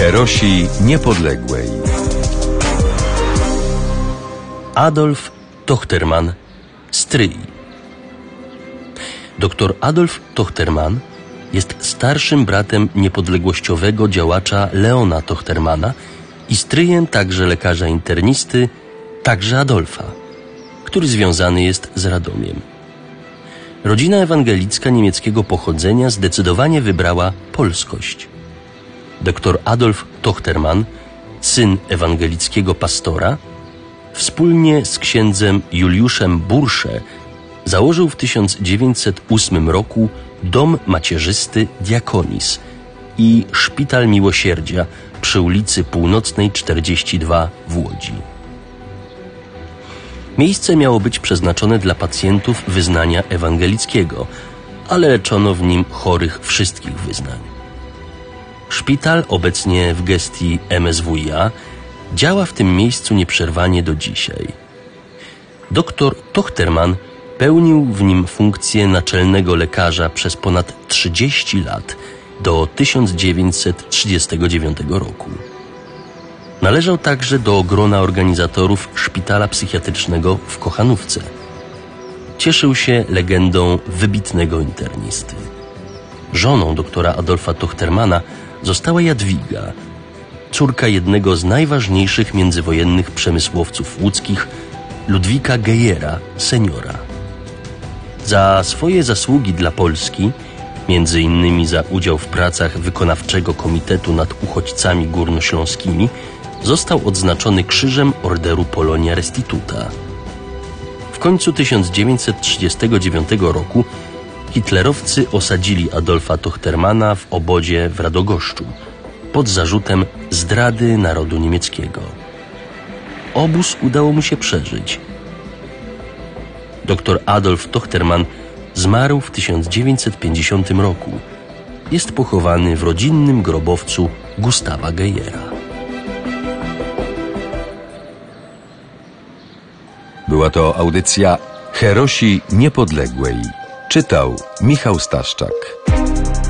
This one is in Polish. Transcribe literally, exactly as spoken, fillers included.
Herosi Niepodległej. Adolf Tochterman, stryj. Doktor Adolf Tochterman jest starszym bratem niepodległościowego działacza Leona Tochtermana i stryjem także lekarza internisty, także Adolfa, który związany jest z Radomiem. Rodzina ewangelicka niemieckiego pochodzenia zdecydowanie wybrała polskość. Doktor Adolf Tochterman, syn ewangelickiego pastora, wspólnie z księdzem Juliuszem Bursze założył w tysiąc dziewięćset ósmym roku dom macierzysty Diakonis i Szpital Miłosierdzia przy ulicy Północnej czterdzieści dwa w Łodzi. Miejsce miało być przeznaczone dla pacjentów wyznania ewangelickiego, ale leczono w nim chorych wszystkich wyznań. Szpital, obecnie w gestii M S W i A, działa w tym miejscu nieprzerwanie do dzisiaj. Doktor Tochterman pełnił w nim funkcję naczelnego lekarza przez ponad trzydzieści lat, do tysiąc dziewięćset trzydziestego dziewiątego roku. Należał także do grona organizatorów szpitala psychiatrycznego w Kochanówce. Cieszył się legendą wybitnego internisty. Żoną doktora Adolfa Tochtermana została Jadwiga, córka jednego z najważniejszych międzywojennych przemysłowców łódzkich, Ludwika Gejera, seniora. Za swoje zasługi dla Polski, między innymi za udział w pracach Wykonawczego Komitetu nad Uchodźcami Górnośląskimi, został odznaczony Krzyżem Orderu Polonia Restituta. W końcu tysiąc dziewięćset trzydziestego dziewiątego roku hitlerowcy osadzili Adolfa Tochtermana w obozie w Radogoszczu pod zarzutem zdrady narodu niemieckiego. Obóz udało mu się przeżyć. Doktor Adolf Tochterman zmarł w tysiąc dziewięćset pięćdziesiątym roku. Jest pochowany w rodzinnym grobowcu Gustawa Gejera. Była to audycja Herosi Niepodległej. Czytał Michał Staszczak.